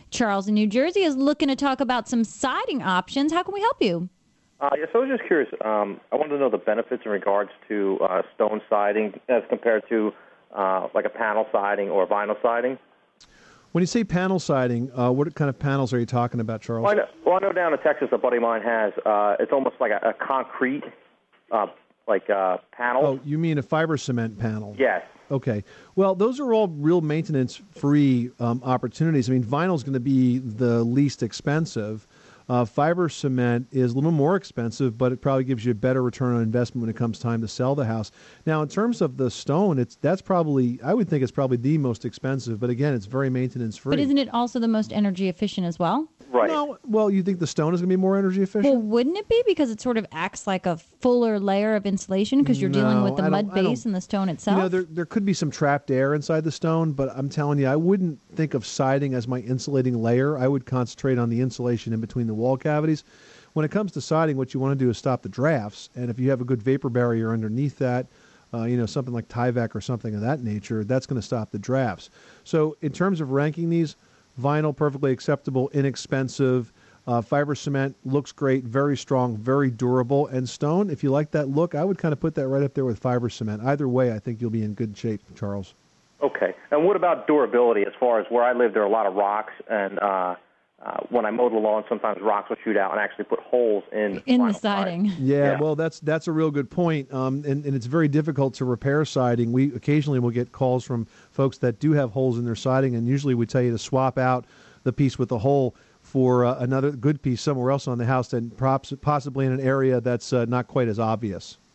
Charles in New Jersey is looking to talk about some siding options. How can we help you? Yes, I was just curious. I wanted to know the benefits in regards to stone siding as compared to like a panel siding or vinyl siding. When you say panel siding, what kind of panels are you talking about, Charles? Well, I know down in Texas a buddy of mine has, it's almost like a concrete panel. Oh, you mean a fiber cement panel? Yes. Okay. Well, those are all real maintenance-free opportunities. I mean, vinyl is going to be the least expensive. Fiber cement is a little more expensive, but it probably gives you a better return on investment when it comes time to sell the house. Now, in terms of the stone, that's probably, I would think it's probably the most expensive, but again, it's very maintenance-free. But isn't it also the most energy efficient as well? Right. No, well, you think the stone is going to be more energy efficient? Well, wouldn't it be? Because it sort of acts like a fuller layer of insulation because you're dealing with the mud base and the stone itself? You know, there could be some trapped air inside the stone, but I'm telling you, I wouldn't think of siding as my insulating layer. I would concentrate on the insulation in between the wall cavities. When it comes to siding, what you want to do is stop the drafts, and if you have a good vapor barrier underneath that, something like Tyvek or something of that nature, that's going to stop the drafts. So in terms of ranking these, vinyl, perfectly acceptable, inexpensive. Fiber cement looks great, very strong, very durable. And stone, if you like that look, I would kind of put that right up there with fiber cement. Either way, I think you'll be in good shape, Charles. Okay. And what about durability? As far as where I live, there are a lot of rocks, and when I mow the lawn, sometimes rocks will shoot out and actually put holes in the siding. Yeah, well, that's a real good point. And it's very difficult to repair siding. We occasionally will get calls from folks that do have holes in their siding, and usually we tell you to swap out the piece with the hole for another good piece somewhere else on the house, and possibly in an area that's not quite as obvious.